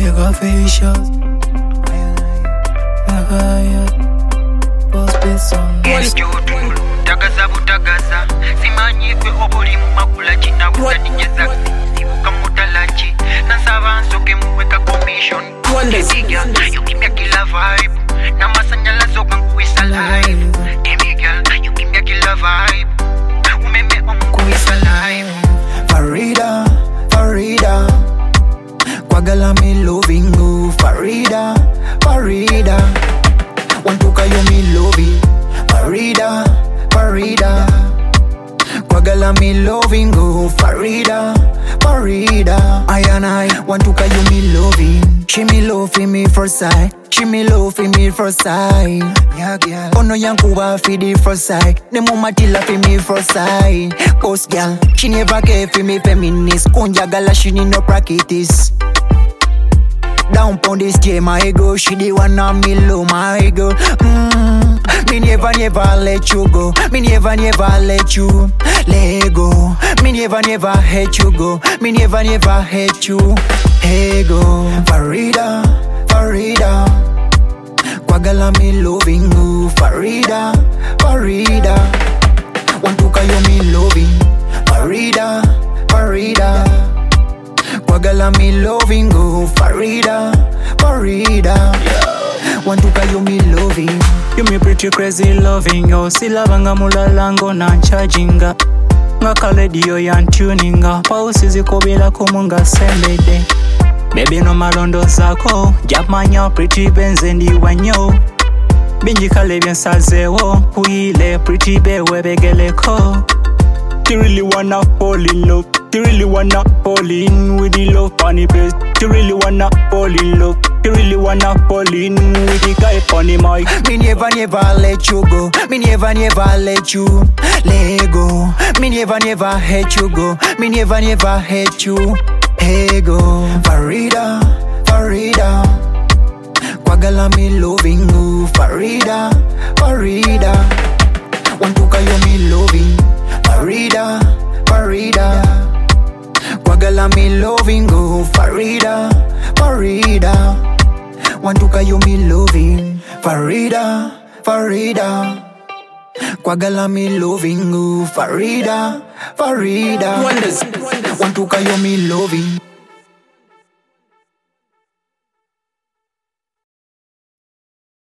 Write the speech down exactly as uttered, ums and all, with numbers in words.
take a face shot. Tagaza butagaza simanyi kwe obuli mu makula china butanijeza sibuka mutalachi nasaba nsoke muweka commission Emiga, you give me a killer vibe na masanyala zoka nkuisa live Emiga, you give me a killer vibe umeme omukuisa live Farida, Farida Kwagala me loving you Farida, Farida Wantuka yo me loving Farida, Farida Kwagala me loving you Farida, Farida I and I Wantuka yo me loving She me loving me first sight She me loving me first sight Yeah, girl Ono yankuba fi the first sight Nemo matila fi me first sight Boss girl She never care fi me feminist Konja gala she need no practice Down pon this game, my ego. She the one on me low, my ego. Mm, me never, never let you go. Me never, never let you let go. Me never, never hate you go. Me never, never hate you. Hey go, Farida, Farida. Kwagala me loving you, Farida, Farida. Wantuka yo me loving, Farida, Farida. Kwagala me loving you, Farida, Farida Wantuka you me loving You me pretty crazy loving yo Silabanga mulalango na charginga Nga kaledio yan tuninga Pausi zikobila kumunga semede Baby no malondo zako Japmanya pretty benzendi wanyo Binji kale bien sazewo Kuile pretty bewe begeleko You really wanna fall in love You really wanna fall in with the love on the best. You really wanna fall in love. You really wanna fall in with the guy on the mic. Me never, never let you go. Me never, never let you let go. Me never, never hate you go. Me never, never hate you. Hey go, Farida, Farida. Kwagala me loving you, Farida, Farida. Wantuka yo me loving, Farida, Farida. Kwagala me loving you, Farida, Farida. Wantuka you me loving, Farida, Farida. Kwagala me loving you, Farida, Farida. Wantuka you me loving.